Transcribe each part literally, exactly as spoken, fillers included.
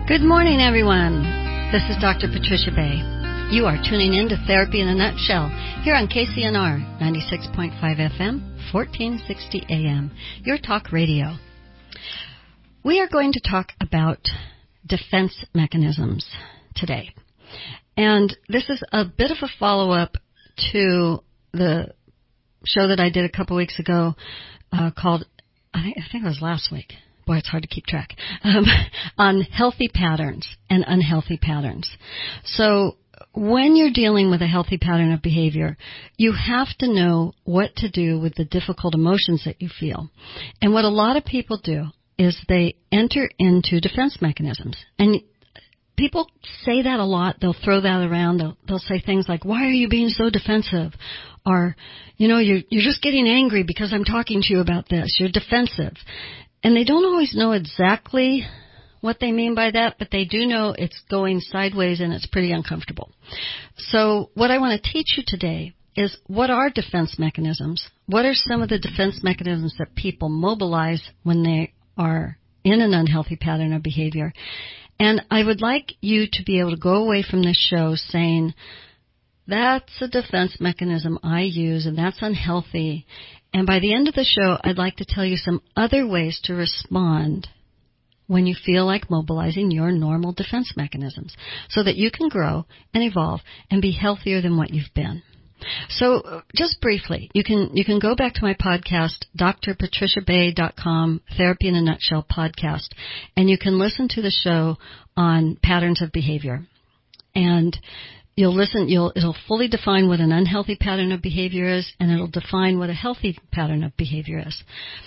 Good morning, everyone. This is Doctor Patricia Bay. You are tuning in to Therapy in a Nutshell here on K C N R ninety-six point five F M, fourteen sixty A M, your talk radio. We are going to talk about defense mechanisms today. And this is a bit of a follow-up to the show that I did a couple weeks ago uh, called, I think, I think it was last week. Boy, it's hard to keep track, um, on healthy patterns and unhealthy patterns. So when you're dealing with a healthy pattern of behavior, you have to know what to do with the difficult emotions that you feel. And what a lot of people do is they enter into defense mechanisms. And people say that a lot. They'll throw that around. They'll, they'll say things like, why are you being so defensive? Or, you know, you're, you're just getting angry because I'm talking to you about this. You're defensive. And they don't always know exactly what they mean by that, but they do know it's going sideways and it's pretty uncomfortable. So what I want to teach you today is what are defense mechanisms? What are some of the defense mechanisms that people mobilize when they are in an unhealthy pattern of behavior? And I would like you to be able to go away from this show saying, that's a defense mechanism I use and that's unhealthy. And by the end of the show, I'd like to tell you some other ways to respond when you feel like mobilizing your normal defense mechanisms so that you can grow and evolve and be healthier than what you've been. So just briefly, you can you can go back to my podcast, d r patricia bay dot com, Therapy in a Nutshell podcast, and you can listen to the show on patterns of behavior. And You'll listen, you'll, it'll fully define what an unhealthy pattern of behavior is, and it'll define what a healthy pattern of behavior is.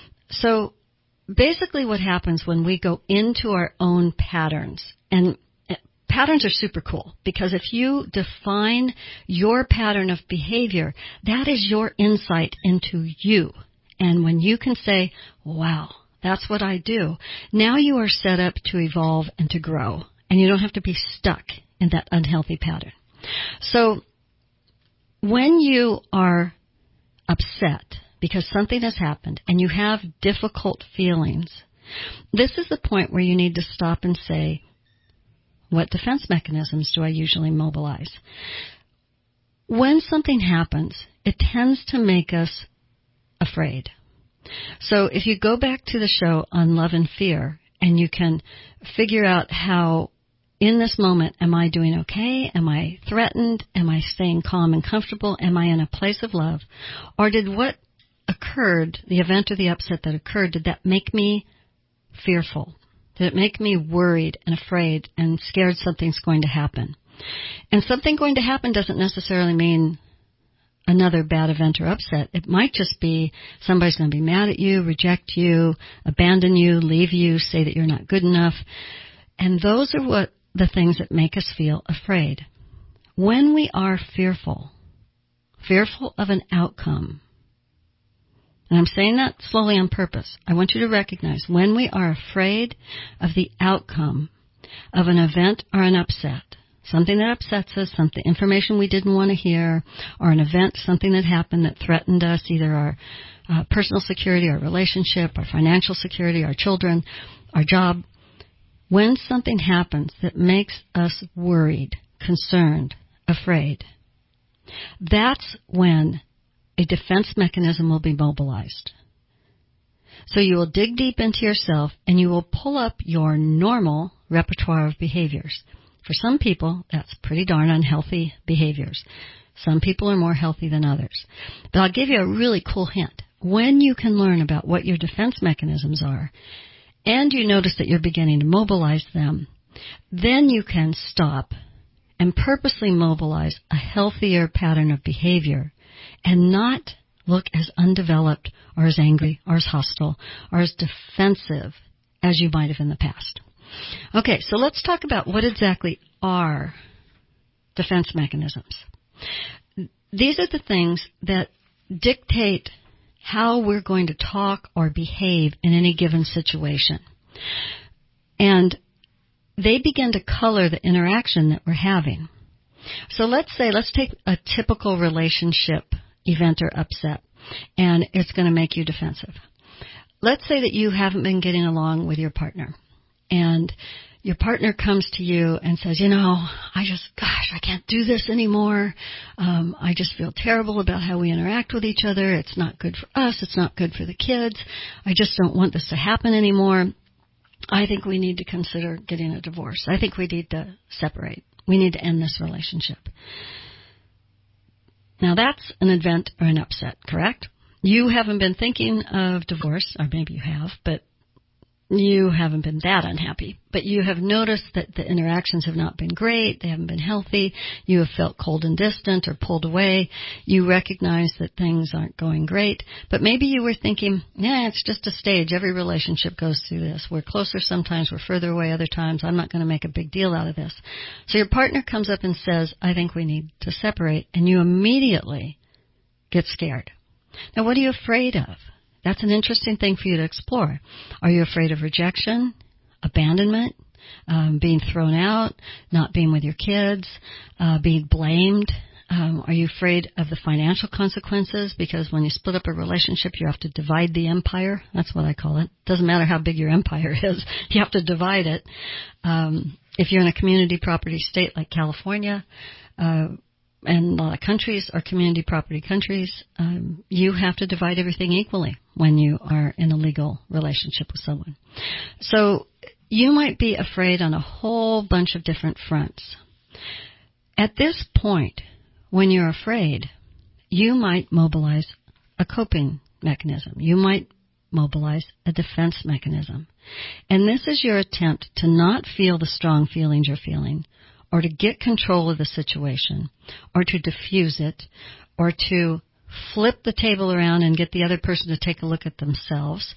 So basically what happens when we go into our own patterns, and patterns are super cool, because if you define your pattern of behavior, that is your insight into you. And when you can say, wow, that's what I do, now you are set up to evolve and to grow, and you don't have to be stuck in that unhealthy pattern. So when you are upset because something has happened and you have difficult feelings, this is the point where you need to stop and say, what defense mechanisms do I usually mobilize? When something happens, it tends to make us afraid. So if you go back to the show on love and fear and you can figure out how in this moment, am I doing okay? Am I threatened? Am I staying calm and comfortable? Am I in a place of love? Or did what occurred, the event or the upset that occurred, did that make me fearful? Did it make me worried and afraid and scared something's going to happen? And something going to happen doesn't necessarily mean another bad event or upset. It might just be somebody's going to be mad at you, reject you, abandon you, leave you, say that you're not good enough. And those are what the things that make us feel afraid. When we are fearful, fearful of an outcome, and I'm saying that slowly on purpose, I want you to recognize when we are afraid of the outcome of an event or an upset, something that upsets us, something, information we didn't want to hear, or an event, something that happened that threatened us, either our uh, personal security, our relationship, our financial security, our children, our job. When something happens that makes us worried, concerned, afraid, that's when a defense mechanism will be mobilized. So you will dig deep into yourself and you will pull up your normal repertoire of behaviors. For some people, that's pretty darn unhealthy behaviors. Some people are more healthy than others. But I'll give you a really cool hint. When you can learn about what your defense mechanisms are, and you notice that you're beginning to mobilize them, then you can stop and purposely mobilize a healthier pattern of behavior and not look as undeveloped or as angry or as hostile or as defensive as you might have in the past. Okay, so let's talk about what exactly are defense mechanisms. These are the things that dictate how we're going to talk or behave in any given situation. And they begin to color the interaction that we're having. So let's say, let's take a typical relationship event or upset, and it's going to make you defensive. Let's say that you haven't been getting along with your partner, and your partner comes to you and says, you know, I just, gosh, I can't do this anymore. Um, I just feel terrible about how we interact with each other. It's not good for us. It's not good for the kids. I just don't want this to happen anymore. I think we need to consider getting a divorce. I think we need to separate. We need to end this relationship. Now that's an event or an upset, correct? You haven't been thinking of divorce, or maybe you have, but you haven't been that unhappy. But you have noticed that the interactions have not been great. They haven't been healthy. You have felt cold and distant or pulled away. You recognize that things aren't going great. But maybe you were thinking, yeah, it's just a stage. Every relationship goes through this. We're closer sometimes. We're further away other times. I'm not going to make a big deal out of this. So your partner comes up and says, I think we need to separate. And you immediately get scared. Now, what are you afraid of? That's an interesting thing for you to explore. Are you afraid of rejection, abandonment, um, being thrown out, not being with your kids, uh, being blamed? Um, are you afraid of the financial consequences? Because when you split up a relationship, you have to divide the empire. That's what I call it. Doesn't matter how big your empire is. You have to divide it. Um, if you're in a community property state like California, uh, and a lot of countries are community property countries, um, you have to divide everything equally when you are in a legal relationship with someone. So you might be afraid on a whole bunch of different fronts. At this point, when you're afraid, you might mobilize a coping mechanism. You might mobilize a defense mechanism. And this is your attempt to not feel the strong feelings you're feeling, or to get control of the situation, or to diffuse it, or to flip the table around and get the other person to take a look at themselves.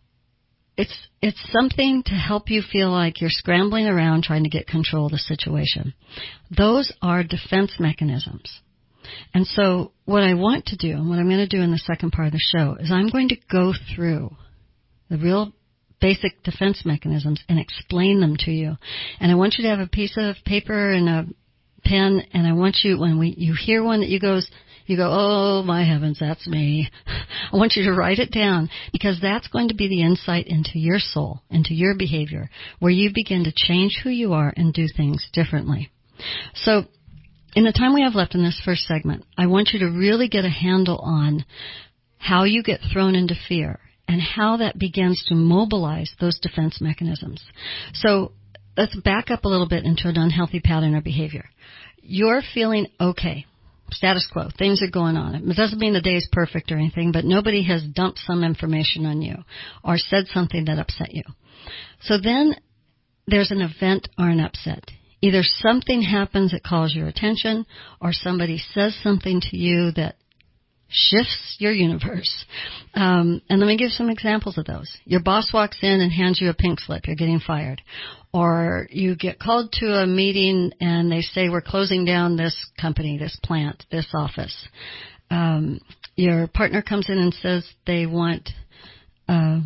It's it's something to help you feel like you're scrambling around trying to get control of the situation. Those are defense mechanisms. And so what I want to do, and what I'm going to do in the second part of the show, is I'm going to go through the real basic defense mechanisms and explain them to you. And I want you to have a piece of paper and a pen, and I want you, when we you hear one that you goes, you go, oh my heavens, that's me. I want you to write it down, because that's going to be the insight into your soul, into your behavior, where you begin to change who you are and do things differently. So in the time we have left in this first segment, I want you to really get a handle on how you get thrown into fear and how that begins to mobilize those defense mechanisms. So let's back up a little bit into an unhealthy pattern or behavior. You're feeling okay, status quo, things are going on. It doesn't mean the day is perfect or anything, but nobody has dumped some information on you or said something that upset you. So then there's an event or an upset. Either something happens that calls your attention, or somebody says something to you that shifts your universe. Um, and let me give some examples of those. Your boss walks in and hands you a pink slip. You're getting fired. Or you get called to a meeting and they say, we're closing down this company, this plant, this office. Um, your partner comes in and says they want uh,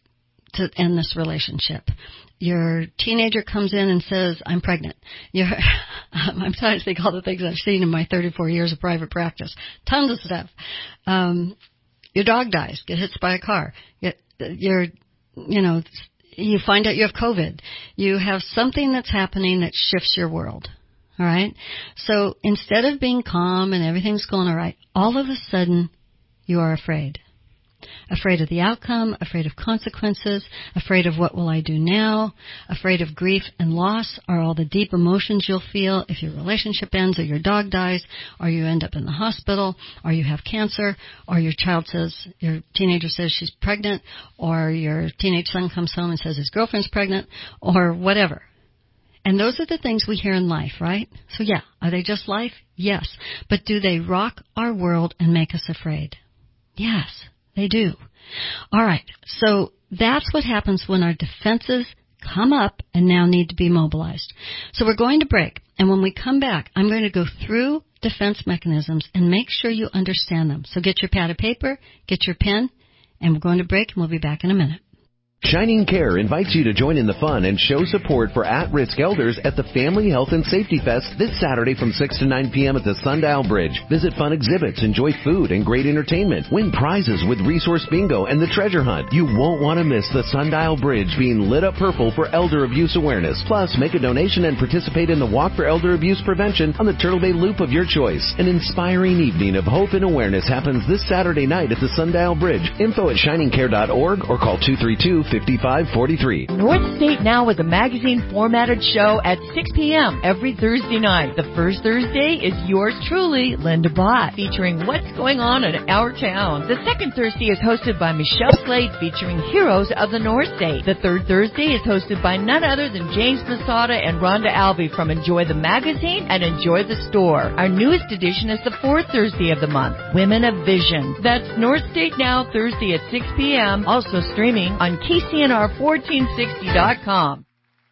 to end this relationship. Your teenager comes in and says, I'm pregnant. You're, I'm trying to think all the things I've seen in my thirty-four years of private practice. Tons of stuff. Um, your dog dies, get hit by a car. You're, you know, you find out you have COVID. You have something that's happening that shifts your world. All right? So instead of being calm and everything's going all right, all of a sudden you are afraid. Afraid of the outcome, afraid of consequences, afraid of what will I do now, afraid of grief and loss, are all the deep emotions you'll feel if your relationship ends or your dog dies or you end up in the hospital or you have cancer or your child says, your teenager says she's pregnant, or your teenage son comes home and says his girlfriend's pregnant, or whatever. And those are the things we hear in life, right? So yeah, are they just life? Yes. But do they rock our world and make us afraid? Yes. They do. All right. So that's what happens when our defenses come up and now need to be mobilized. So we're going to break. And when we come back, I'm going to go through defense mechanisms and make sure you understand them. So get your pad of paper, get your pen, and we're going to break, and we'll be back in a minute. Shining Care invites you to join in the fun and show support for at-risk elders at the Family Health and Safety Fest this Saturday from six to nine p.m. at the Sundial Bridge. Visit fun exhibits, enjoy food and great entertainment, win prizes with Resource Bingo and the Treasure Hunt. You won't want to miss the Sundial Bridge being lit up purple for elder abuse awareness. Plus, make a donation and participate in the Walk for Elder Abuse Prevention on the Turtle Bay Loop of your choice. An inspiring evening of hope and awareness happens this Saturday night at the Sundial Bridge. Info at shining care dot org or call two three two, fifty-five forty-three. North State Now is a magazine formatted show at six p.m. every Thursday night. The first Thursday is yours truly, Linda Bott, featuring what's going on in our town. The second Thursday is hosted by Michelle Slade, featuring heroes of the North State. The third Thursday is hosted by none other than James Masada and Rhonda Albee from Enjoy the Magazine and Enjoy the Store. Our newest edition is the fourth Thursday of the month, Women of Vision. That's North State Now, Thursday at six p.m., also streaming on K C N R fourteen sixty dot com.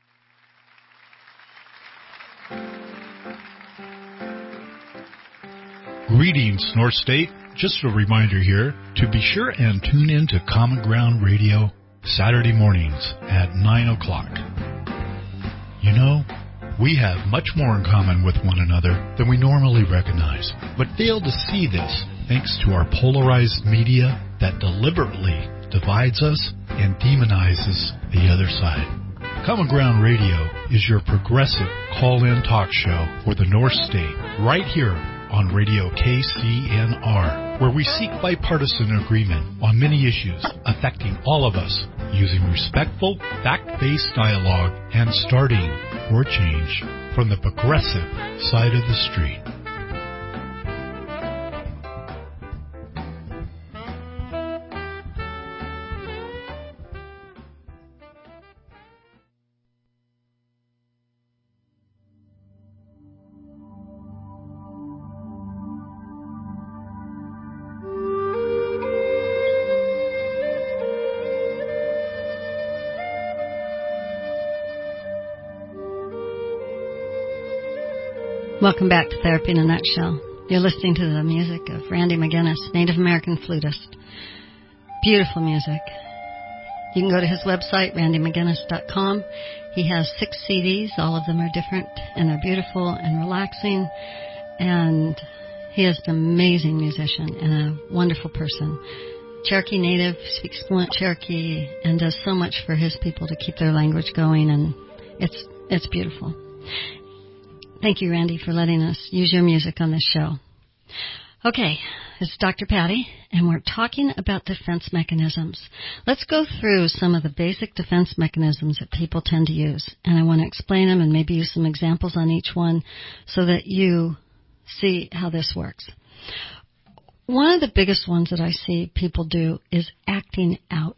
Greetings, North State. Just a reminder here to be sure and tune in to Common Ground Radio Saturday mornings at nine o'clock. You know, we have much more in common with one another than we normally recognize, but fail to see this thanks to our polarized media that deliberately divides us and demonizes the other side. Common Ground Radio is your progressive call-in talk show for the North State, right here on Radio K C N R, where we seek bipartisan agreement on many issues affecting all of us, using respectful, fact-based dialogue and starting for change from the progressive side of the street. Welcome back to Therapy in a Nutshell. You're listening to the music of Randy McGinnis, Native American flutist. Beautiful music. You can go to his website, randy mcginnis dot com. He has six C Ds. All of them are different, and they're beautiful and relaxing. And he is an amazing musician and a wonderful person. Cherokee Native, speaks fluent Cherokee, and does so much for his people to keep their language going, and it's it's beautiful. Thank you, Randy, for letting us use your music on this show. Okay, it's Doctor Patty, and we're talking about defense mechanisms. Let's go through some of the basic defense mechanisms that people tend to use, and I want to explain them and maybe use some examples on each one so that you see how this works. One of the biggest ones that I see people do is acting out.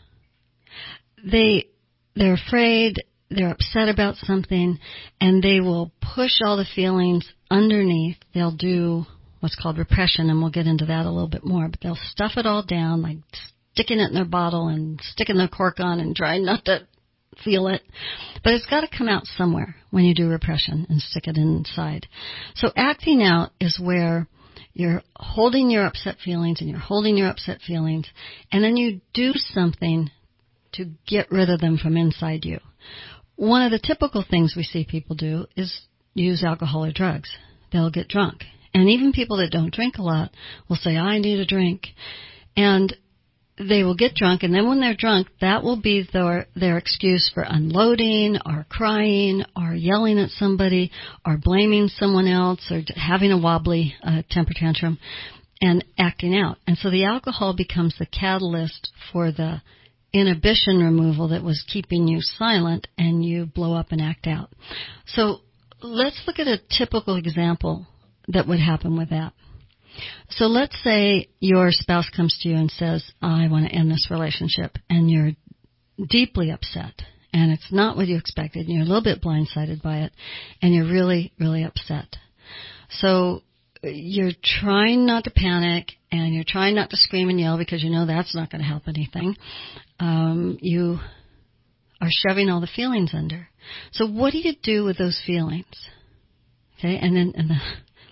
They, they're afraid, they're upset about something, and they will push all the feelings underneath. They'll do what's called repression, and we'll get into that a little bit more, but they'll stuff it all down, like sticking it in their bottle and sticking their cork on and trying not to feel it. But it's got to come out somewhere when you do repression and stick it inside. So acting out is where you're holding your upset feelings and you're holding your upset feelings, and then you do something to get rid of them from inside you. One of the typical things we see people do is use alcohol or drugs. They'll get drunk. And even people that don't drink a lot will say, I need a drink. And they will get drunk, and then when they're drunk, that will be their, their excuse for unloading or crying or yelling at somebody or blaming someone else or having a wobbly uh, temper tantrum and acting out. And so the alcohol becomes the catalyst for the inhibition removal that was keeping you silent, and you blow up and act out. So let's look at a typical example that would happen with that. So let's say your spouse comes to you and says, I want to end this relationship, and you're deeply upset, and it's not what you expected, and you're a little bit blindsided by it, and you're really, really upset. So you're trying not to panic, and you're trying not to scream and yell because you know that's not going to help anything. Um, you are shoving all the feelings under. So what do you do with those feelings? Okay, and then and the,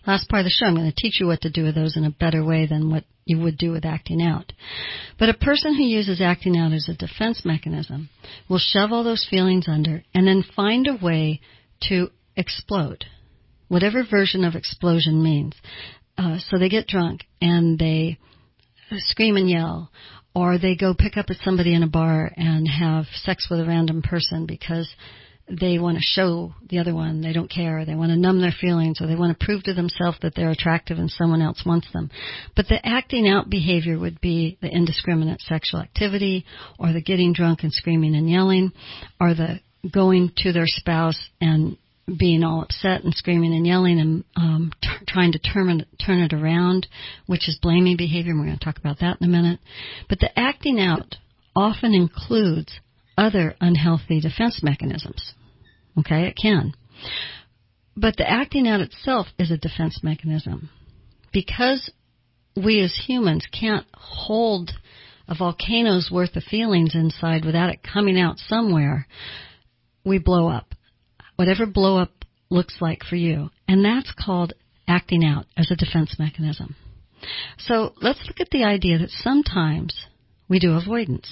last part of the show, I'm going to teach you what to do with those in a better way than what you would do with acting out. But a person who uses acting out as a defense mechanism will shove all those feelings under and then find a way to explode, whatever version of explosion means. Uh, so they get drunk and they scream and yell, or they go pick up at somebody in a bar and have sex with a random person because they want to show the other one they don't care, they want to numb their feelings, or they want to prove to themselves that they're attractive and someone else wants them. But the acting out behavior would be the indiscriminate sexual activity, or the getting drunk and screaming and yelling, or the going to their spouse and being all upset and screaming and yelling and um, t- trying to turn it, turn it around, which is blaming behavior, and we're going to talk about that in a minute. But the acting out often includes other unhealthy defense mechanisms. Okay, it can. But the acting out itself is a defense mechanism. Because we as humans can't hold a volcano's worth of feelings inside without it coming out somewhere, we blow up. Whatever blow up looks like for you. And that's called acting out as a defense mechanism. So let's look at the idea that sometimes we do avoidance.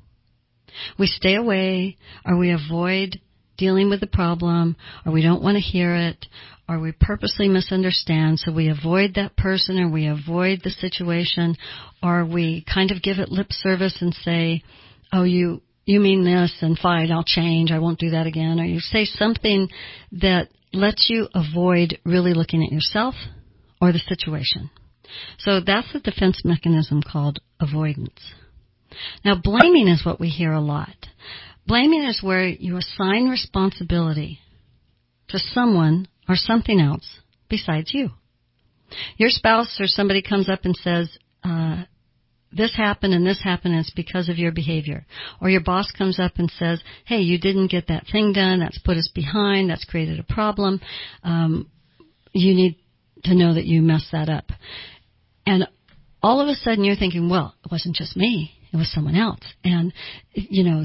We stay away, or we avoid dealing with the problem, or we don't want to hear it, or we purposely misunderstand, so we avoid that person, or we avoid the situation, or we kind of give it lip service and say, oh, you you mean this, and fine, I'll change, I won't do that again, or you say something that lets you avoid really looking at yourself or the situation. So that's a defense mechanism called avoidance. Now, blaming is what we hear a lot. Blaming is where you assign responsibility to someone or something else besides you. Your spouse or somebody comes up and says, uh, this happened and this happened and it's because of your behavior. Or your boss comes up and says, hey, you didn't get that thing done, that's put us behind, that's created a problem. Um, you need to know that you messed that up. And all of a sudden you're thinking, well, it wasn't just me. It was someone else. And, you know,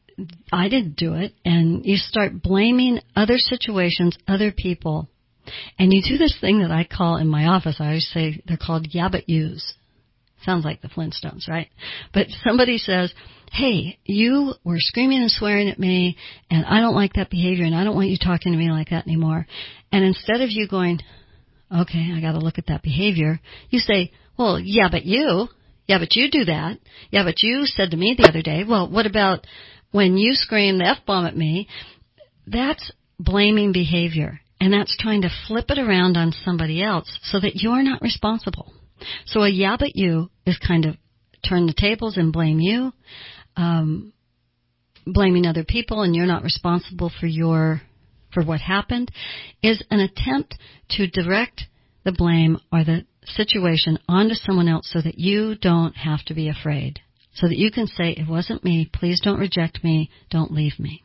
I didn't do it. And you start blaming other situations, other people. And you do this thing that I call in my office, I always say they're called yeah but yous. Sounds like the Flintstones, right? But somebody says, hey, you were screaming and swearing at me, and I don't like that behavior, and I don't want you talking to me like that anymore. And instead of you going, okay, I got to look at that behavior, you say, well, yeah, but you... Yeah, but you do that. Yeah, but you said to me the other day, well, what about when you scream the F-bomb at me? That's blaming behavior, and that's trying to flip it around on somebody else so that you're not responsible. So a yeah, but you is kind of turn the tables and blame you, um, blaming other people, and you're not responsible for your for what happened, is an attempt to direct the blame or the situation onto someone else so that you don't have to be afraid, so that you can say, it wasn't me, please don't reject me, don't leave me.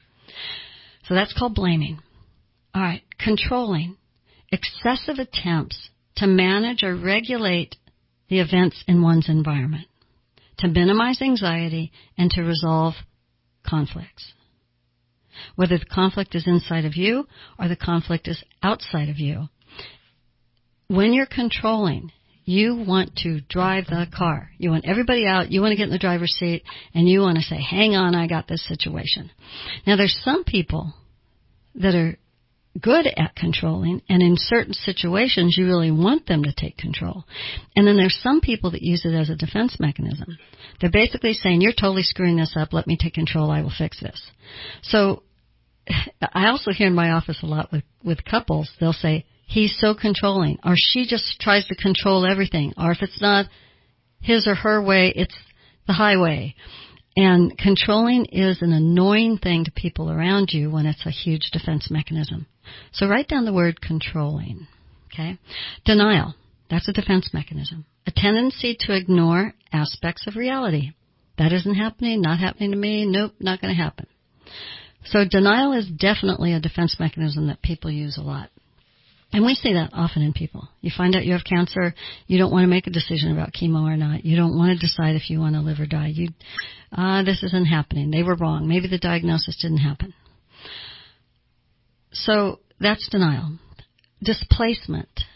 So that's called blaming. All right, controlling. Excessive attempts to manage or regulate the events in one's environment, to minimize anxiety and to resolve conflicts. Whether the conflict is inside of you or the conflict is outside of you. When you're controlling, you want to drive the car. You want everybody out. You want to get in the driver's seat, and you want to say, hang on, I got this situation. Now, there's some people that are good at controlling, and in certain situations, you really want them to take control. And then there's some people that use it as a defense mechanism. They're basically saying, you're totally screwing this up. Let me take control. I will fix this. So I also hear in my office a lot with, with couples, they'll say, he's so controlling, or she just tries to control everything, or if it's not his or her way, it's the highway. And controlling is an annoying thing to people around you when it's a huge defense mechanism. So write down the word controlling, okay? Denial, that's a defense mechanism. A tendency to ignore aspects of reality. That isn't happening, not happening to me, nope, not going to happen. So denial is definitely a defense mechanism that people use a lot. And we see that often in people. You find out you have cancer, you don't want to make a decision about chemo or not. You don't want to decide if you want to live or die. You, uh, this isn't happening. They were wrong. Maybe the diagnosis didn't happen. So that's denial. Displacement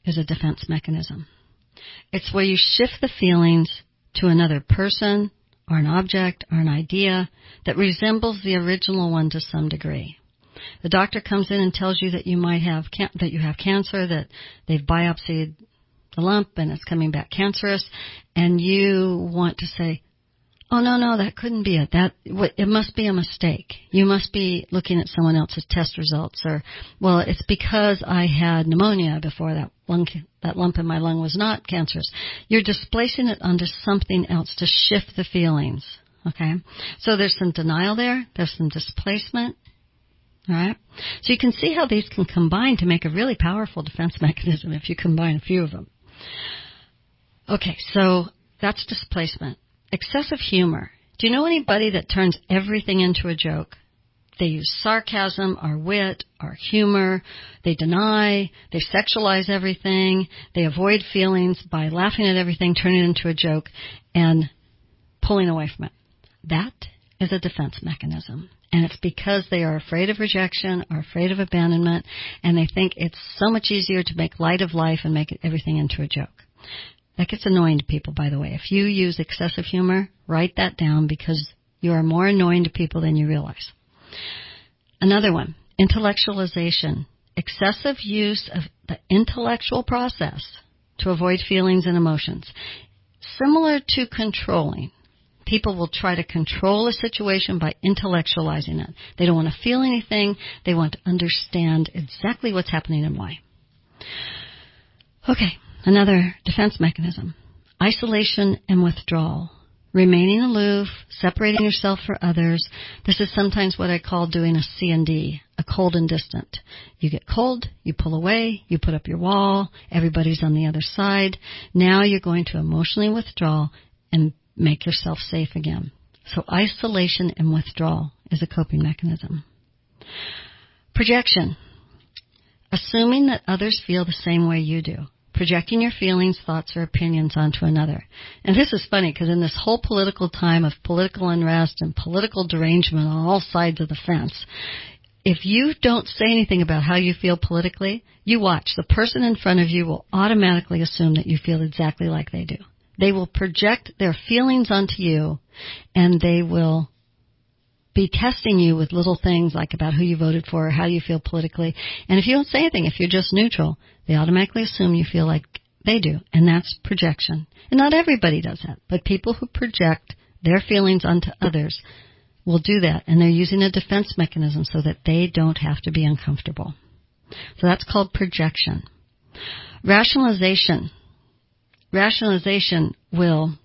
is a defense mechanism. It's where you shift the feelings to another person or an object or an idea that resembles the original one to some degree. The doctor comes in and tells you that you might have can- that you have cancer, that they've biopsied the lump and it's coming back cancerous, and you want to say, "Oh no, no, that couldn't be it. That it must be a mistake. You must be looking at someone else's test results, or well, it's because I had pneumonia before that lung that lump in my lung was not cancerous." You're displacing it onto something else to shift the feelings. Okay, so there's some denial there. There's some displacement. All right, so you can see how these can combine to make a really powerful defense mechanism if you combine a few of them. Okay, so that's displacement. Excessive humor. Do you know anybody that turns everything into a joke? They use sarcasm or wit or humor. They deny. They sexualize everything. They avoid feelings by laughing at everything, turning it into a joke, and pulling away from it. That is a defense mechanism. And it's because they are afraid of rejection or afraid of abandonment, and they think it's so much easier to make light of life and make everything into a joke. That gets annoying to people, by the way. If you use excessive humor, write that down because you are more annoying to people than you realize. Another one, intellectualization. Excessive use of the intellectual process to avoid feelings and emotions. Similar to controlling. People will try to control a situation by intellectualizing it. They don't want to feel anything. They want to understand exactly what's happening and why. Okay, another defense mechanism. Isolation and withdrawal. Remaining aloof, separating yourself from others. This is sometimes what I call doing a C and D, a cold and distant. You get cold, you pull away, you put up your wall, everybody's on the other side. Now you're going to emotionally withdraw and make yourself safe again. So isolation and withdrawal is a coping mechanism. Projection. Assuming that others feel the same way you do. Projecting your feelings, thoughts, or opinions onto another. And this is funny because in this whole political time of political unrest and political derangement on all sides of the fence, if you don't say anything about how you feel politically, you watch. The person in front of you will automatically assume that you feel exactly like they do. They will project their feelings onto you, and they will be testing you with little things like about who you voted for or how you feel politically. And if you don't say anything, if you're just neutral, they automatically assume you feel like they do, and that's projection. And not everybody does that, but people who project their feelings onto others will do that, and they're using a defense mechanism so that they don't have to be uncomfortable. So that's called projection. Rationalization. Rationalization will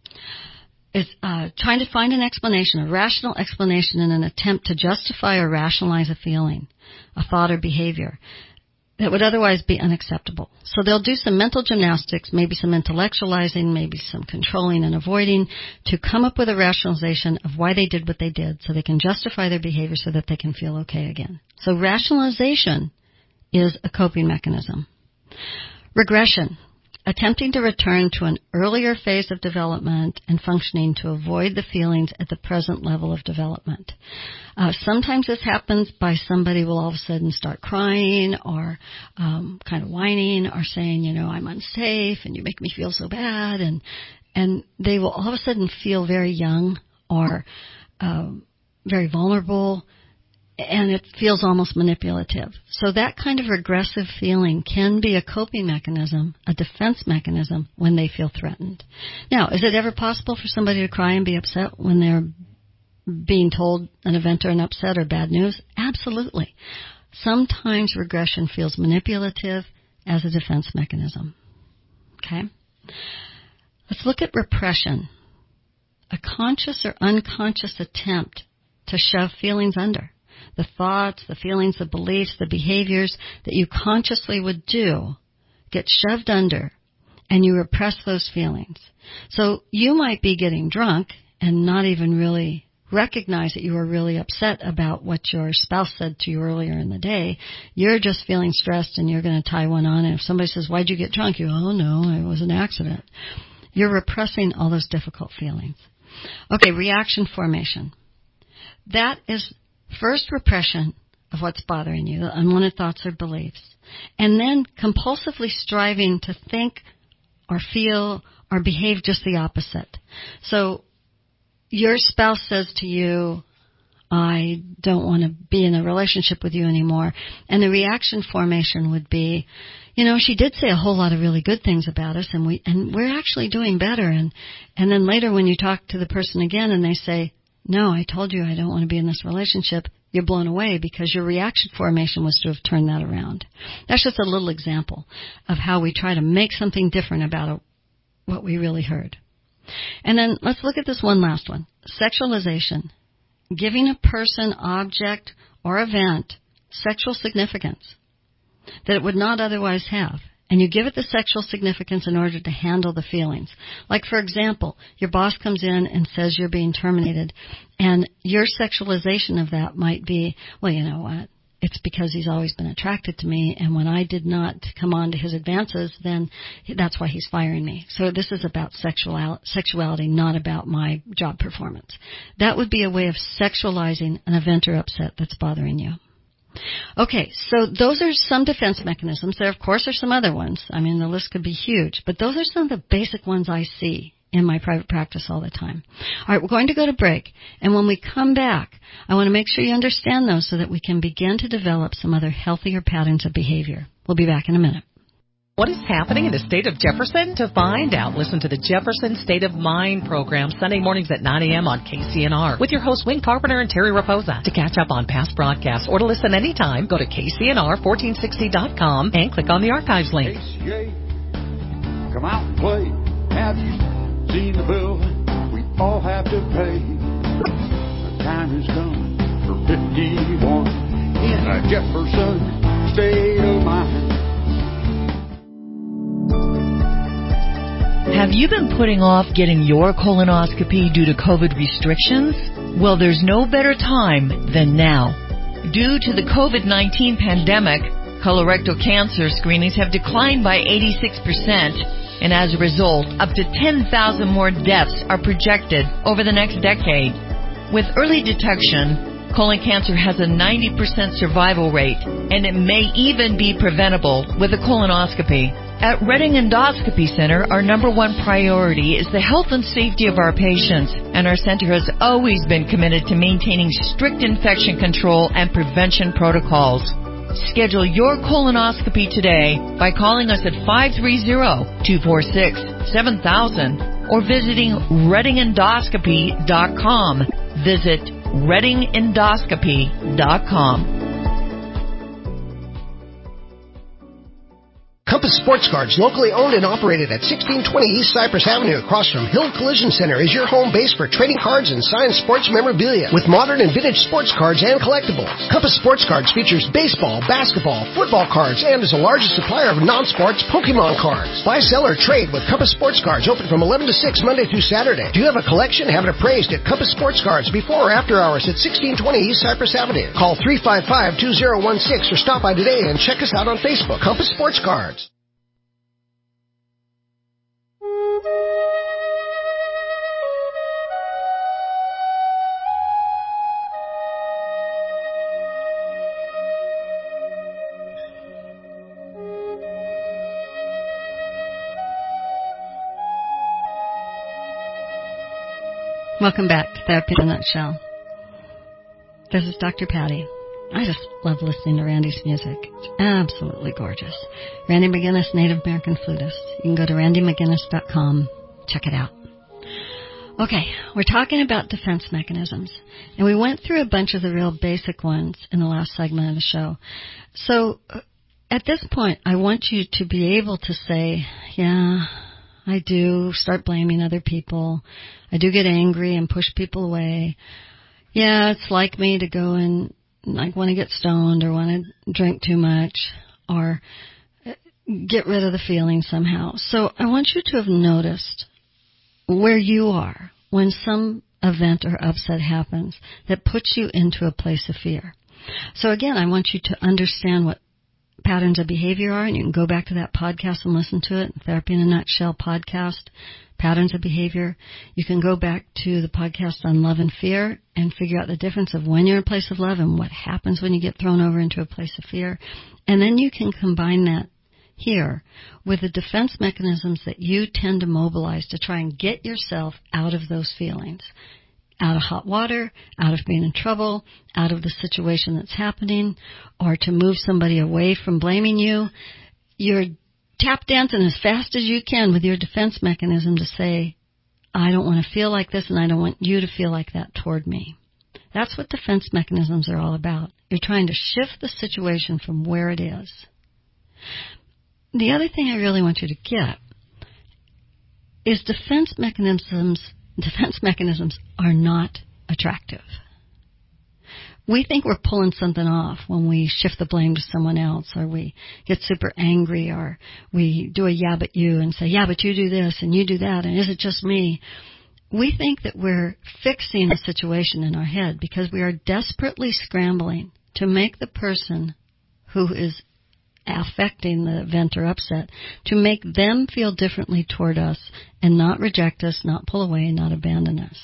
is uh, trying to find an explanation, a rational explanation in an attempt to justify or rationalize a feeling, a thought or behavior that would otherwise be unacceptable. So they'll do some mental gymnastics, maybe some intellectualizing, maybe some controlling and avoiding to come up with a rationalization of why they did what they did so they can justify their behavior so that they can feel okay again. So rationalization is a coping mechanism. Regression. Attempting to return to an earlier phase of development and functioning to avoid the feelings at the present level of development. Uh, sometimes this happens by somebody will all of a sudden start crying or um, kind of whining or saying, you know, I'm unsafe and you make me feel so bad. And, and they will all of a sudden feel very young or uh, very vulnerable. And it feels almost manipulative. So that kind of regressive feeling can be a coping mechanism, a defense mechanism when they feel threatened. Now, is it ever possible for somebody to cry and be upset when they're being told an event or an upset or bad news? Absolutely. Sometimes regression feels manipulative as a defense mechanism. Okay? Let's look at repression. A conscious or unconscious attempt to shove feelings under. The thoughts, the feelings, the beliefs, the behaviors that you consciously would do get shoved under, and you repress those feelings. So you might be getting drunk and not even really recognize that you were really upset about what your spouse said to you earlier in the day. You're just feeling stressed, and you're going to tie one on, and if somebody says, why'd you get drunk? You go, oh, no, it was an accident. You're repressing all those difficult feelings. Okay, reaction formation. That is first repression of what's bothering you, the unwanted thoughts or beliefs, and then compulsively striving to think or feel or behave just the opposite. So your spouse says to you, I don't want to be in a relationship with you anymore. And the reaction formation would be, you know, she did say a whole lot of really good things about us, and we and we're actually doing better. And and then later when you talk to the person again and they say, no, I told you I don't want to be in this relationship, you're blown away because your reaction formation was to have turned that around. That's just a little example of how we try to make something different about a, what we really heard. And then let's look at this one last one. Sexualization. Giving a person, object, or event sexual significance that it would not otherwise have. And you give it the sexual significance in order to handle the feelings. Like, for example, your boss comes in and says you're being terminated, and your sexualization of that might be, well, you know what? It's because he's always been attracted to me, and when I did not come on to his advances, then that's why he's firing me. So this is about sexual, sexuality, not about my job performance. That would be a way of sexualizing an event or upset that's bothering you. Okay, so those are some defense mechanisms. There, of course, are some other ones. I mean, the list could be huge, but those are some of the basic ones I see in my private practice all the time. All right, we're going to go to break, and when we come back, I want to make sure you understand those so that we can begin to develop some other healthier patterns of behavior. We'll be back in a minute. What is happening in the state of Jefferson? To find out, listen to the Jefferson State of Mind program Sunday mornings at nine a.m. on K C N R with your hosts Wayne Carpenter and Terry Raposa. To catch up on past broadcasts or to listen anytime, go to K C N R fourteen sixty dot com and click on the archives link. K C A, come out and play. Have you seen the bill we all have to pay? The time has come for fifty-one in a Jefferson State of Mind. Have you been putting off getting your colonoscopy due to COVID restrictions? Well, there's no better time than now. Due to the COVID nineteen pandemic, colorectal cancer screenings have declined by eighty-six percent, and as a result, up to ten thousand more deaths are projected over the next decade. With early detection, colon cancer has a ninety percent survival rate, and it may even be preventable with a colonoscopy. At Redding Endoscopy Center, our number one priority is the health and safety of our patients, and our center has always been committed to maintaining strict infection control and prevention protocols. Schedule your colonoscopy today by calling us at five three zero, two four six, seven thousand or visiting redding endoscopy dot com. Visit redding endoscopy dot com. Compass Sports Cards, locally owned and operated at sixteen twenty East Cypress Avenue across from Hill Collision Center, is your home base for trading cards and signed sports memorabilia with modern and vintage sports cards and collectibles. Compass Sports Cards features baseball, basketball, football cards, and is the largest supplier of non-sports Pokemon cards. Buy, sell, or trade with Compass Sports Cards, open from eleven to six Monday through Saturday. Do you have a collection? Have it appraised at Compass Sports Cards before or after hours at sixteen twenty East Cypress Avenue. Call three five five, two zero one six or stop by today and check us out on Facebook. Compass Sports Cards. Welcome back to Therapy in a Nutshell. This is Doctor Patty. I just love listening to Randy's music. It's absolutely gorgeous. Randy McGinnis, Native American flutist. You can go to randy mcginnis dot com. Check it out. Okay, we're talking about defense mechanisms, and we went through a bunch of the real basic ones in the last segment of the show. So at this point, I want you to be able to say, yeah, I do start blaming other people. I do get angry and push people away. Yeah, it's like me to go and like want to get stoned or want to drink too much or get rid of the feeling somehow. So I want you to have noticed where you are when some event or upset happens that puts you into a place of fear. So again, I want you to understand what patterns of behavior are, and you can go back to that podcast and listen to it, Therapy in a Nutshell podcast, Patterns of Behavior. You can go back to the podcast on love and fear and figure out the difference of when you're in a place of love and what happens when you get thrown over into a place of fear. And then you can combine that here with the defense mechanisms that you tend to mobilize to try and get yourself out of those feelings, out of hot water, out of being in trouble, out of the situation that's happening, or to move somebody away from blaming you. You're tap dancing as fast as you can with your defense mechanism to say, I don't want to feel like this, and I don't want you to feel like that toward me. That's what defense mechanisms are all about. You're trying to shift the situation from where it is. The other thing I really want you to get is defense mechanisms, defense mechanisms are not attractive. We think we're pulling something off when we shift the blame to someone else, or we get super angry, or we do a yeah but you and say, yeah but you do this and you do that, and is it just me? We think that we're fixing a situation in our head because we are desperately scrambling to make the person who is affecting the event or upset, to make them feel differently toward us and not reject us, not pull away, not abandon us.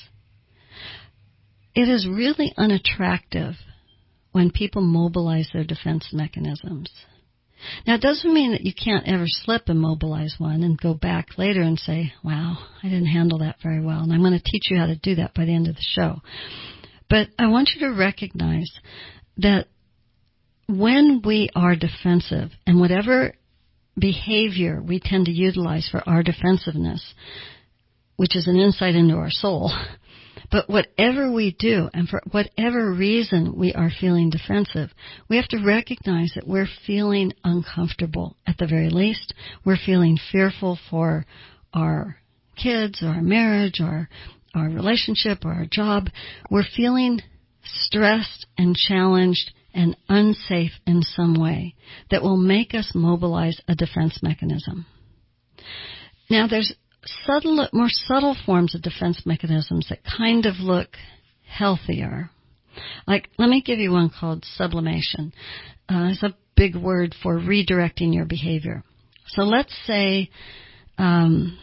It is really unattractive when people mobilize their defense mechanisms. Now, it doesn't mean that you can't ever slip and mobilize one and go back later and say, wow, I didn't handle that very well, and I'm going to teach you how to do that by the end of the show. But I want you to recognize that when we are defensive, and whatever behavior we tend to utilize for our defensiveness, which is an insight into our soul, but whatever we do, and for whatever reason we are feeling defensive, we have to recognize that we're feeling uncomfortable at the very least. We're feeling fearful for our kids, or our marriage, or our relationship, or our job. We're feeling stressed and challenged and unsafe in some way that will make us mobilize a defense mechanism. Now, there's subtle, more subtle forms of defense mechanisms that kind of look healthier. Like, let me give you one called sublimation. Uh, it's a big word for redirecting your behavior. So let's say um,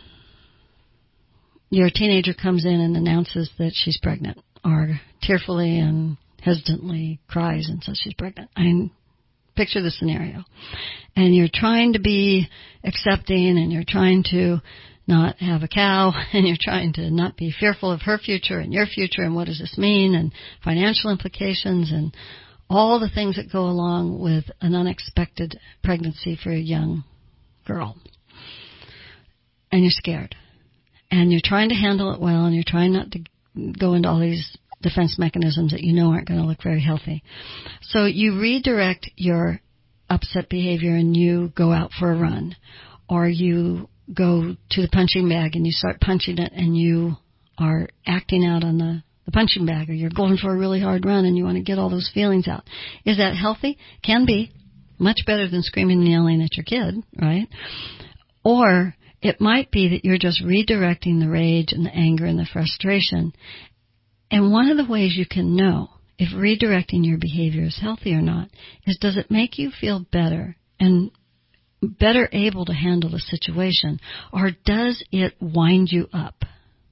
your teenager comes in and announces that she's pregnant, or tearfully and hesitantly cries and says she's pregnant. I mean, picture the scenario. And you're trying to be accepting, and you're trying to not have a cow, and you're trying to not be fearful of her future and your future, and what does this mean, and financial implications, and all the things that go along with an unexpected pregnancy for a young girl. And you're scared. And you're trying to handle it well, and you're trying not to go into all these defense mechanisms that you know aren't going to look very healthy. So you redirect your upset behavior and you go out for a run, or you go to the punching bag and you start punching it and you are acting out on the, the punching bag, or you're going for a really hard run and you want to get all those feelings out. Is that healthy? Can be. Much better than screaming and yelling at your kid, right? Or it might be that you're just redirecting the rage and the anger and the frustration. And one of the ways you can know if redirecting your behavior is healthy or not is, does it make you feel better and better able to handle the situation, or does it wind you up?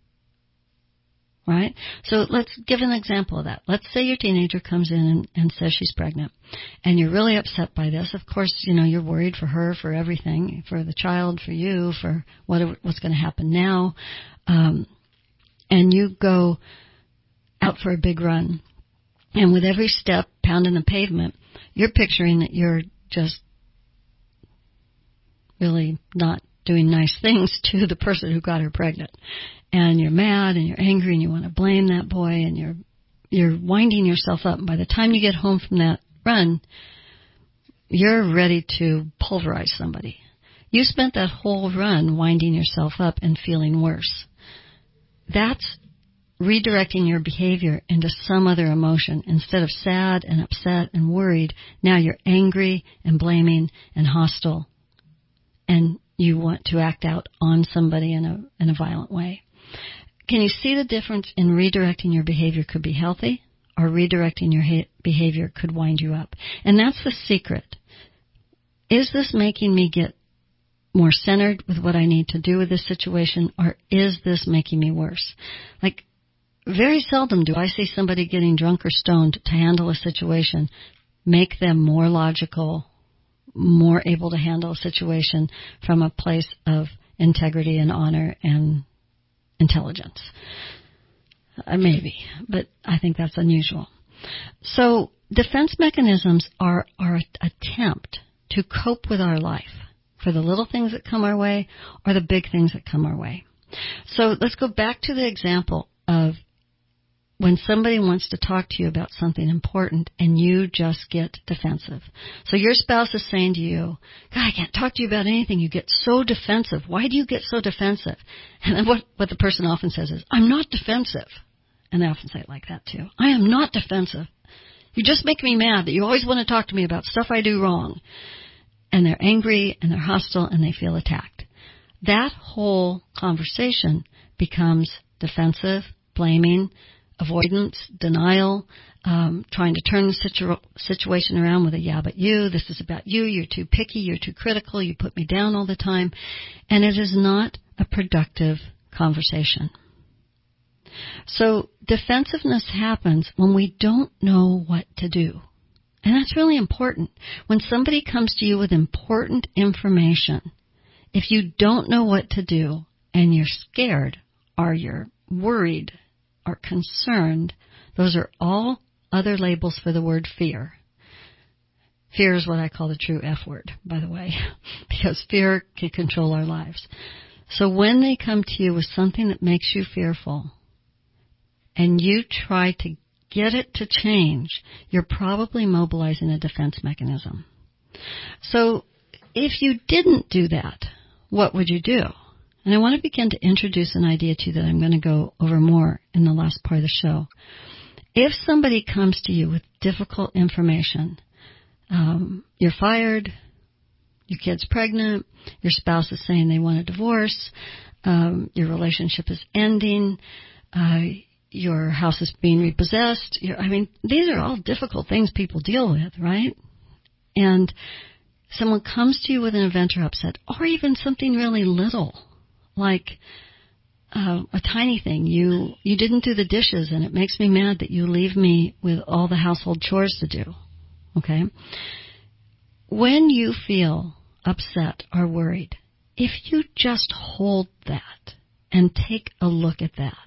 Right? So let's give an example of that. Let's say your teenager comes in and, and says she's pregnant, and you're really upset by this. Of course, you know, you're worried for her, for everything, for the child, for you, for what, what's going to happen now. Um, and you go out for a big run. And with every step pounding the pavement, you're picturing that you're just really not doing nice things to the person who got her pregnant. And you're mad and you're angry and you want to blame that boy, and you're you're winding yourself up. And by the time you get home from that run, you're ready to pulverize somebody. You spent that whole run winding yourself up and feeling worse. That's redirecting your behavior into some other emotion. Instead of sad and upset and worried, now you're angry and blaming and hostile, and you want to act out on somebody in a in a violent way. Can you see the difference in redirecting your behavior could be healthy, or redirecting your ha- behavior could wind you up? And that's the secret. is this making me get more centered with what I need to do with this situation, or is this making me worse? Like, very seldom do I see somebody getting drunk or stoned to handle a situation make them more logical, more able to handle a situation from a place of integrity and honor and intelligence. Uh, maybe, but I think that's unusual. So defense mechanisms are our attempt to cope with our life for the little things that come our way or the big things that come our way. So let's go back to the example of when somebody wants to talk to you about something important and you just get defensive. So your spouse is saying to you, God, I can't talk to you about anything. You get so defensive. Why do you get so defensive? And then what, what the person often says is, I'm not defensive. And they often say it like that too. I am not defensive. You just make me mad that you always want to talk to me about stuff I do wrong. And they're angry and they're hostile and they feel attacked. That whole conversation becomes defensive, blaming, avoidance, denial, um, trying to turn the situ- situation around with a yeah, but you, this is about you, you're too picky, you're too critical, you put me down all the time. And it is not a productive conversation. So defensiveness happens when we don't know what to do. And that's really important. When somebody comes to you with important information, if you don't know what to do and you're scared or you're worried or concerned, those are all other labels for the word fear. Fear is what I call the true F word, by the way, because fear can control our lives. So when they come to you with something that makes you fearful and you try to get it to change, you're probably mobilizing a defense mechanism. So if you didn't do that, what would you do? And I want to begin to introduce an idea to you that I'm going to go over more in the last part of the show. If somebody comes to you with difficult information, um, you're fired, your kid's pregnant, your spouse is saying they want a divorce, um, your relationship is ending, uh, your house is being repossessed. You're, I mean, these are all difficult things people deal with, right? And someone comes to you with an event or upset, or even something really little, like uh, a tiny thing. You you didn't do the dishes, and it makes me mad that you leave me with all the household chores to do. Okay? When you feel upset or worried, if you just hold that and take a look at that,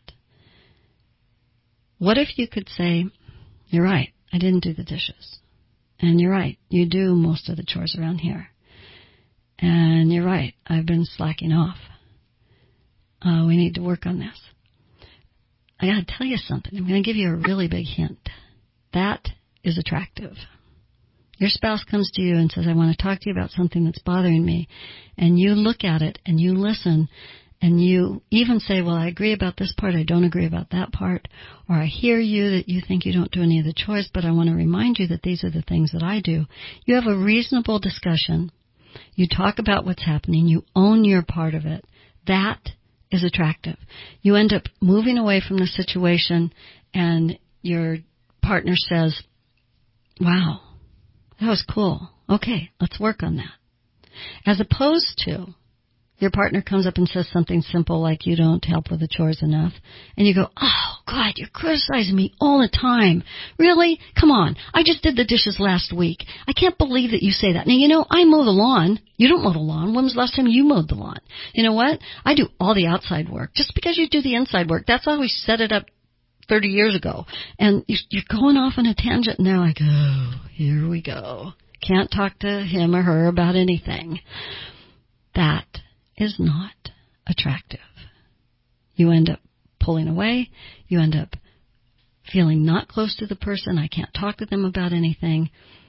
what if you could say, you're right, I didn't do the dishes. And you're right, you do most of the chores around here. And you're right, I've been slacking off. Uh, we need to work on this. I got to tell you something. I'm going to give you a really big hint. That is attractive. Your spouse comes to you and says, I want to talk to you about something that's bothering me. And you look at it and you listen and you even say, well, I agree about this part, I don't agree about that part. Or I hear you that you think you don't do any of the chores, but I want to remind you that these are the things that I do. You have a reasonable discussion. You talk about what's happening. You own your part of it. That is attractive. You end up moving away from the situation and your partner says, wow, that was cool. Okay, let's work on that. As opposed to your partner comes up and says something simple like you don't help with the chores enough. And you go, oh, God, you're criticizing me all the time. Really? Come on. I just did the dishes last week. I can't believe that you say that. Now, you know, I mow the lawn. You don't mow the lawn. When was the last time you mowed the lawn? You know what? I do all the outside work. Just because you do the inside work, that's how we set it up thirty years ago. And you're going off on a tangent and they're like, oh, here we go. Can't talk to him or her about anything. That is not attractive. You end up pulling away. You end up feeling not close to the person. I can't talk to them about anything.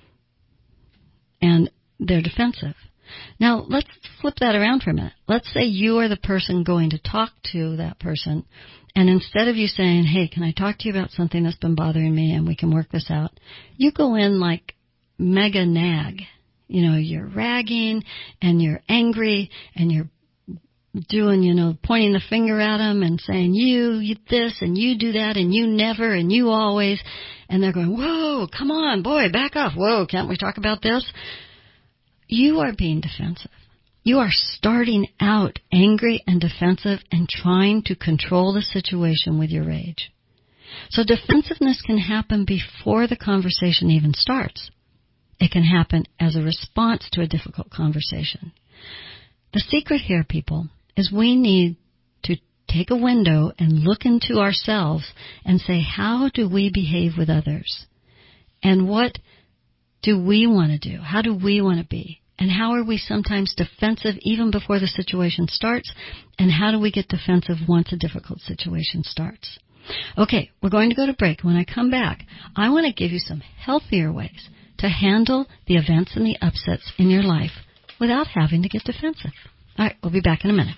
And they're defensive. Now, let's flip that around for a minute. Let's say you are the person going to talk to that person. And instead of you saying, hey, can I talk to you about something that's been bothering me and we can work this out, you go in like mega nag. You know, you're ragging and you're angry and you're doing, you know, pointing the finger at them and saying, you, you this and you do that and you never and you always. And they're going, whoa, come on, boy, back off. Whoa, can't we talk about this? you are being defensive. You are starting out angry and defensive and trying to control the situation with your rage. So defensiveness can happen before the conversation even starts. It can happen as a response to a difficult conversation. The secret here, people, is we need to take a window and look into ourselves and say, how do we behave with others? And what do we want to do? How do we want to be? And how are we sometimes defensive even before the situation starts? And how do we get defensive once a difficult situation starts? Okay, we're going to go to break. When I come back, I want to give you some healthier ways to handle the events and the upsets in your life without having to get defensive. All right, we'll be back in a minute.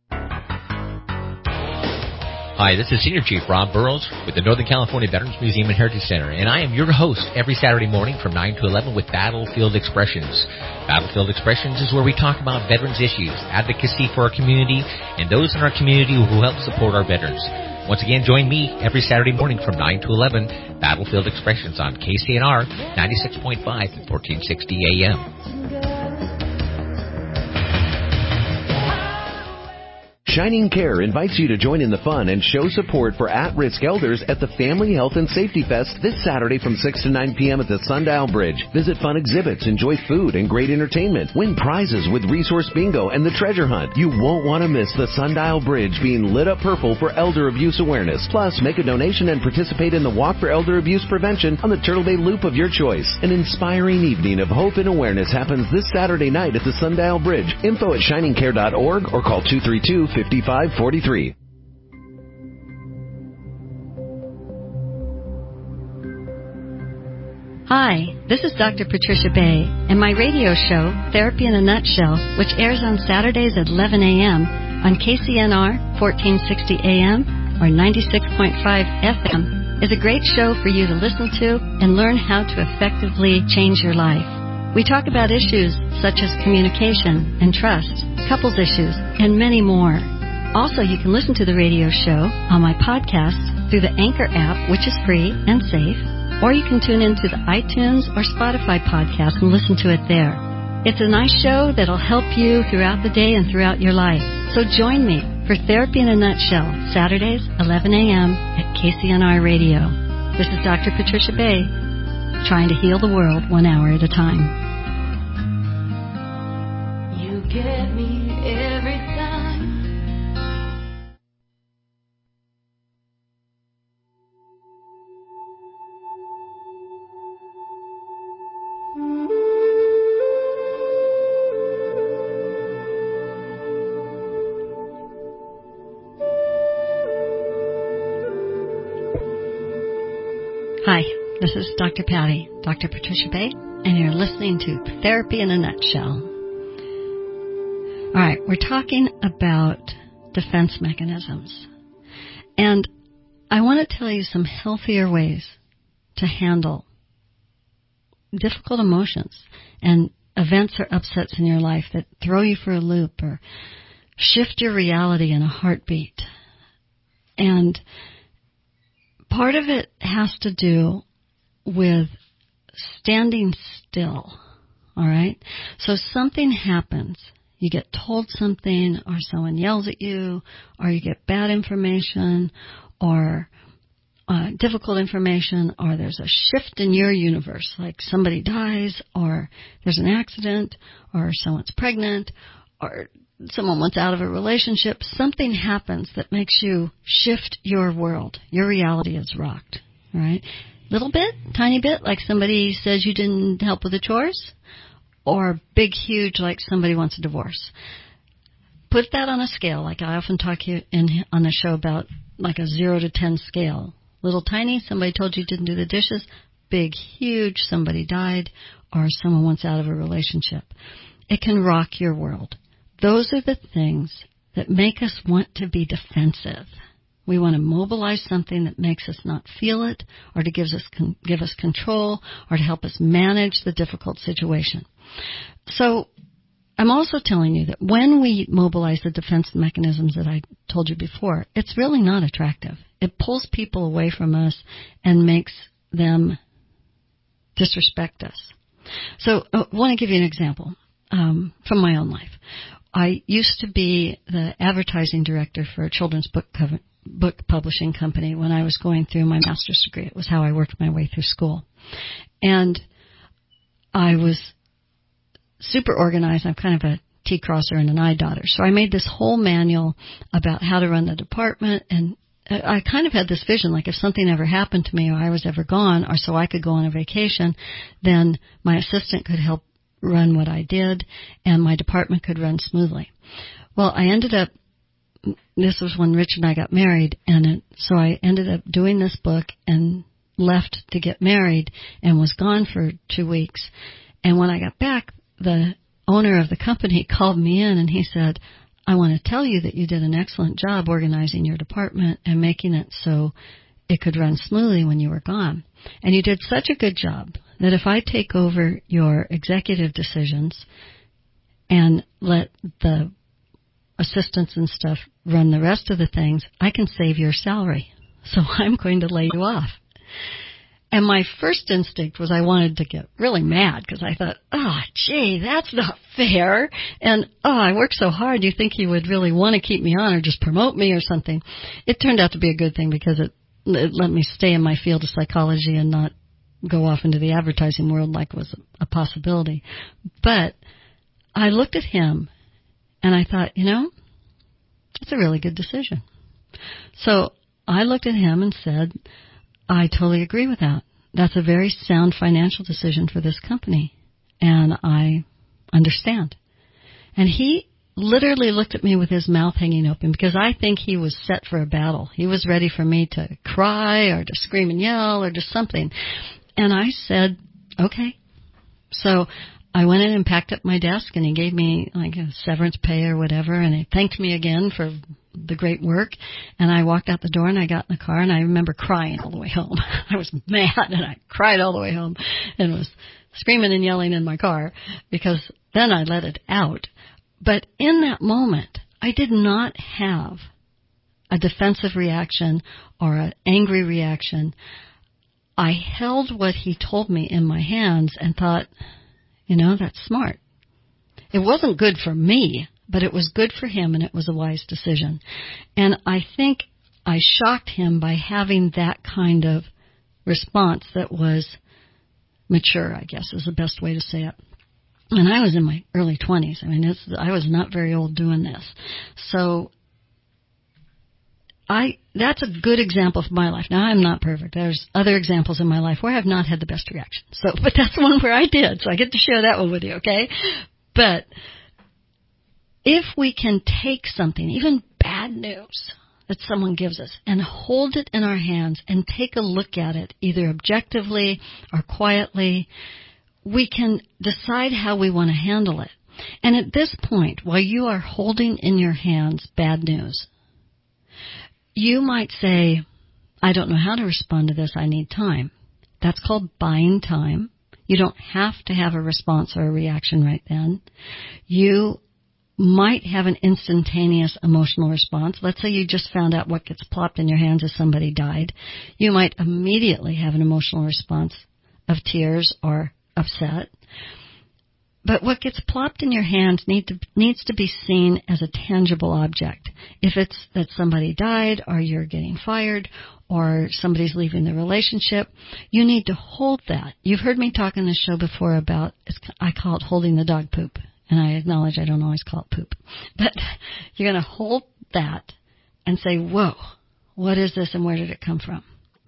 Hi, this is Senior Chief Rob Burrows with the Northern California Veterans Museum and Heritage Center, and I am your host every Saturday morning from nine to eleven with Battlefield Expressions. Battlefield Expressions is where we talk about veterans issues, advocacy for our community, and those in our community who help support our veterans. Once again, join me every Saturday morning from nine to eleven, Battlefield Expressions on K C N R ninety-six point five and fourteen sixty A M. Shining Care invites you to join in the fun and show support for at-risk elders at the Family Health and Safety Fest this Saturday from six to nine p.m. at the Sundial Bridge. Visit fun exhibits, enjoy food and great entertainment, win prizes with Resource Bingo and the Treasure Hunt. You won't want to miss the Sundial Bridge being lit up purple for elder abuse awareness. Plus, make a donation and participate in the Walk for Elder Abuse Prevention on the Turtle Bay Loop of your choice. An inspiring evening of hope and awareness happens this Saturday night at the Sundial Bridge. Info at shining care dot org or call two three two, five four three. Hi, this is Doctor Patricia Bay, and my radio show, Therapy in a Nutshell, which airs on Saturdays at eleven a.m. on K C N R fourteen sixty A M or ninety-six point five F M, is a great show for you to listen to and learn how to effectively change your life. We talk about issues such as communication and trust, couples issues, and many more. Also, you can listen to the radio show on my podcasts through the Anchor app, which is free and safe, or you can tune into the iTunes or Spotify podcast and listen to it there. It's a nice show that'll help you throughout the day and throughout your life. So join me for Therapy in a Nutshell, Saturdays, eleven a.m. at K C N R Radio. This is Doctor Patricia Bay, trying to heal the world one hour at a time. You get me every time. Hi, this is Doctor Patty, Doctor Patricia Bay, and you're listening to Therapy in a Nutshell. All right, we're talking about defense mechanisms. And I want to tell you some healthier ways to handle difficult emotions and events or upsets in your life that throw you for a loop or shift your reality in a heartbeat. And part of it has to do with standing still, all right? So something happens. You get told something, or someone yells at you, or you get bad information, or uh, difficult information, or there's a shift in your universe, like somebody dies, or there's an accident, or someone's pregnant, or someone wants out of a relationship. Something happens that makes you shift your world. Your reality is rocked, all right? Little bit, tiny bit, like somebody says you didn't help with the chores, or big, huge, like somebody wants a divorce. Put that on a scale, like I often talk here in, on the show about, like a zero to ten scale. Little tiny, somebody told you didn't do the dishes. Big, huge, somebody died, or someone wants out of a relationship. It can rock your world. Those are the things that make us want to be defensive. We want to mobilize something that makes us not feel it, or to gives us con- give us control, or to help us manage the difficult situation. So I'm also telling you that when we mobilize the defense mechanisms that I told you before, it's really not attractive. It pulls people away from us and makes them disrespect us. So I want to give you an example. um, from my own life. I used to be the advertising director for a children's book cover, book publishing company when I was going through my master's degree. It was how I worked my way through school. And I was super organized. I'm kind of a T-crosser and an I-dotter. So I made this whole manual about how to run the department, and I kind of had this vision, like if something ever happened to me or I was ever gone, or so I could go on a vacation, then my assistant could help run what I did, and my department could run smoothly. Well, I ended up, this was when Rich and I got married, and it, so I ended up doing this book and left to get married and was gone for two weeks. And when I got back, the owner of the company called me in and he said, I want to tell you that you did an excellent job organizing your department and making it so it could run smoothly when you were gone. And you did such a good job that if I take over your executive decisions and let the assistants and stuff run the rest of the things, I can save your salary. So I'm going to lay you off. And my first instinct was I wanted to get really mad because I thought, oh, gee, that's not fair. And, oh, I worked so hard. You think you would really want to keep me on or just promote me or something? It turned out to be a good thing because it, it let me stay in my field of psychology and not go off into the advertising world like was a possibility. But I looked at him and I thought, you know, that's a really good decision. So I looked at him and said, I totally agree with that. That's a very sound financial decision for this company, and I understand. And he literally looked at me with his mouth hanging open because I think he was set for a battle. He was ready for me to cry or to scream and yell or just something. And I said, okay. So I went in and packed up my desk, and he gave me like a severance pay or whatever, and he thanked me again for the great work. And I walked out the door, and I got in the car, and I remember crying all the way home. I was mad, and I cried all the way home and was screaming and yelling in my car because then I let it out. But in that moment, I did not have a defensive reaction or an angry reaction. I held what he told me in my hands and thought, you know, that's smart. It wasn't good for me, but it was good for him, and it was a wise decision. And I think I shocked him by having that kind of response that was mature, I guess is the best way to say it. And I was in my early twenties. I mean, it's, I was not very old doing this. So I that's a good example of my life. Now, I'm not perfect. There's other examples in my life where I have not had the best reaction. So, but that's one where I did. So I get to share that one with you, okay? But if we can take something, even bad news that someone gives us, and hold it in our hands and take a look at it, either objectively or quietly, we can decide how we want to handle it. And at this point, while you are holding in your hands bad news, you might say, I don't know how to respond to this. I need time. That's called buying time. You don't have to have a response or a reaction right then. You might have an instantaneous emotional response. Let's say you just found out what gets plopped in your hands as somebody died. You might immediately have an emotional response of tears or upset. But what gets plopped in your hands need to, needs to be seen as a tangible object. If it's that somebody died or you're getting fired or somebody's leaving the relationship, you need to hold that. You've heard me talk on this show before about, I call it holding the dog poop. And I acknowledge I don't always call it poop. But you're going to hold that and say, whoa, what is this and where did it come from?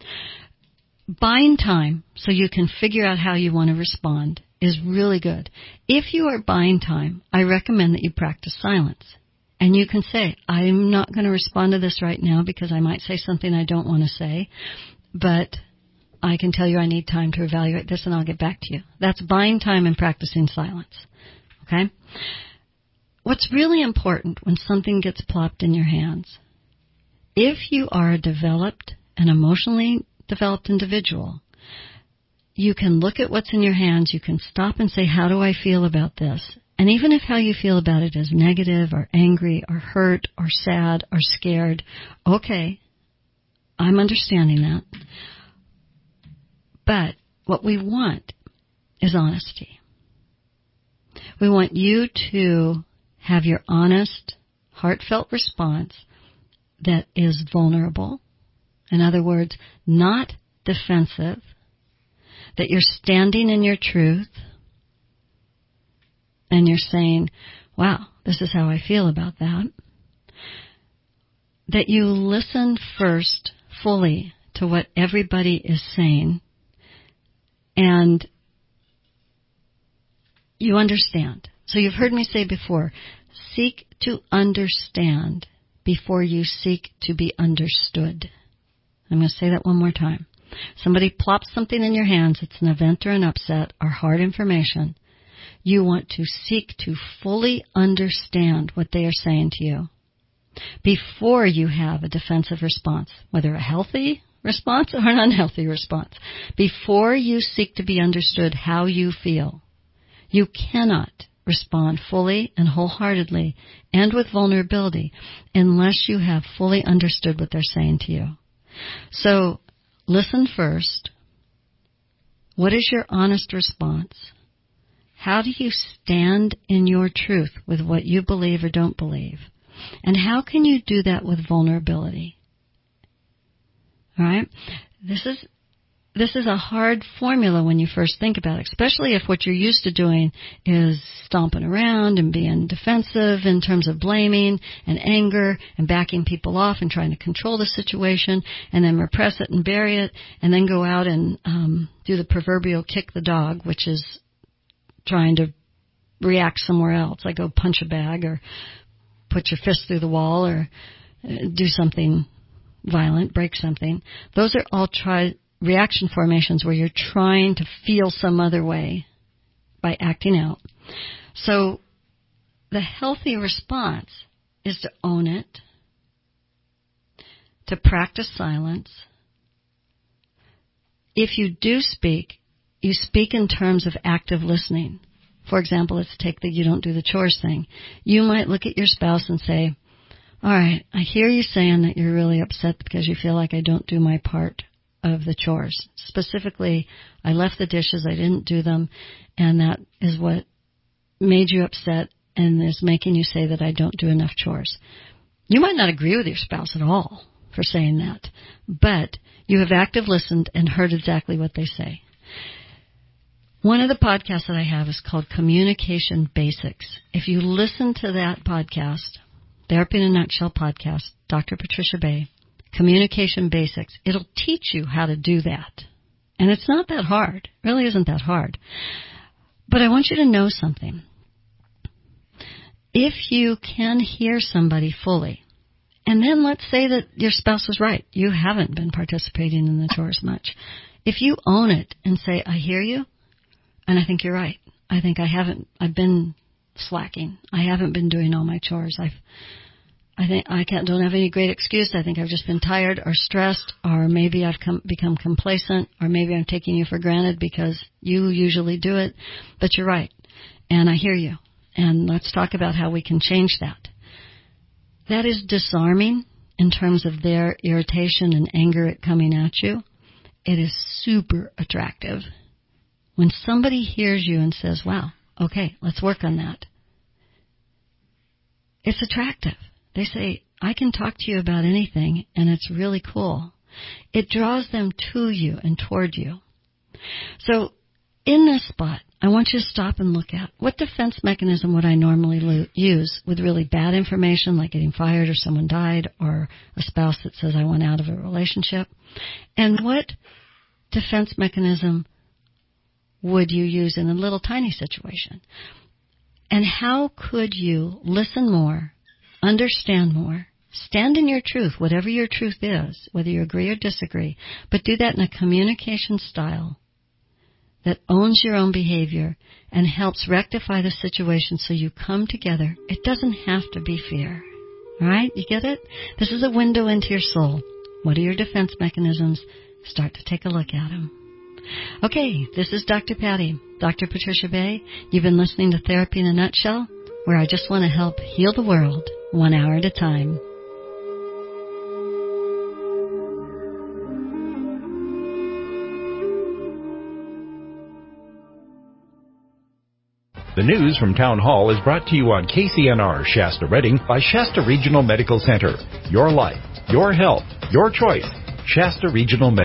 Buying time so you can figure out how you want to respond is really good. If you are buying time, I recommend that you practice silence. And you can say, I'm not going to respond to this right now because I might say something I don't want to say, but I can tell you I need time to evaluate this and I'll get back to you. That's buying time and practicing silence. Okay? What's really important when something gets plopped in your hands, if you are a developed and emotionally developed individual, you can look at what's in your hands, you can stop and say, how do I feel about this? And even if how you feel about it is negative or angry or hurt or sad or scared, okay, I'm understanding that. But what we want is honesty. We want you to have your honest, heartfelt response that is vulnerable. In other words, not defensive, that you're standing in your truth and you're saying, wow, this is how I feel about that. That you listen first fully to what everybody is saying and you understand. So you've heard me say before, seek to understand before you seek to be understood. I'm going to say that one more time. Somebody plops something in your hands, it's an event or an upset or hard information. You want to seek to fully understand what they are saying to you before you have a defensive response, whether a healthy response or an unhealthy response. Before you seek to be understood how you feel, you cannot respond fully and wholeheartedly and with vulnerability unless you have fully understood what they're saying to you. So listen first. What is your honest response? How do you stand in your truth with what you believe or don't believe? And how can you do that with vulnerability? All right? This is this is a hard formula when you first think about it, especially if what you're used to doing is stomping around and being defensive in terms of blaming and anger and backing people off and trying to control the situation and then repress it and bury it and then go out and um, do the proverbial kick the dog, which is trying to react somewhere else, like go punch a bag or put your fist through the wall or uh, do something violent, break something. Those are all try reaction formations where you're trying to feel some other way by acting out. So the healthy response is to own it, to practice silence. If you do speak, you speak in terms of active listening. For example, let's take the you don't do the chores thing. You might look at your spouse and say, all right, I hear you saying that you're really upset because you feel like I don't do my part of the chores. Specifically, I left the dishes, I didn't do them, and that is what made you upset and is making you say that I don't do enough chores. You might not agree with your spouse at all for saying that, but you have active listened and heard exactly what they say. One of the podcasts that I have is called Communication Basics. If you listen to that podcast, Therapy in a Nutshell podcast, Doctor Patricia Bay, Communication Basics, it'll teach you how to do that. And it's not that hard. It really isn't that hard. But I want you to know something. If you can hear somebody fully, and then let's say that your spouse was right, you haven't been participating in the chores much. If you own it and say, I hear you, and I think you're right. I think I haven't, I've been slacking. I haven't been doing all my chores. I've, I think I can't, don't have any great excuse. I think I've just been tired or stressed, or maybe I've come, become complacent, or maybe I'm taking you for granted because you usually do it. But you're right. And I hear you. And let's talk about how we can change that. That is disarming in terms of their irritation and anger at coming at you. It is super attractive. When somebody hears you and says, wow, okay, let's work on that. It's attractive. They say, I can talk to you about anything, and it's really cool. It draws them to you and toward you. So in this spot, I want you to stop and look at what defense mechanism would I normally lo- use with really bad information like getting fired or someone died or a spouse that says I want out of a relationship. And what defense mechanism would you use in a little tiny situation? And how could you listen more, understand more, stand in your truth, whatever your truth is, whether you agree or disagree, but do that in a communication style that owns your own behavior and helps rectify the situation so you come together. It doesn't have to be fear. All right? You get it? This is a window into your soul. What are your defense mechanisms? Start to take a look at them. Okay, this is Doctor Patty, Doctor Patricia Bay. You've been listening to Therapy in a Nutshell, where I just want to help heal the world one hour at a time. The news from Town Hall is brought to you on K C N R Shasta Redding by Shasta Regional Medical Center. Your life, your health, your choice. Shasta Regional Medical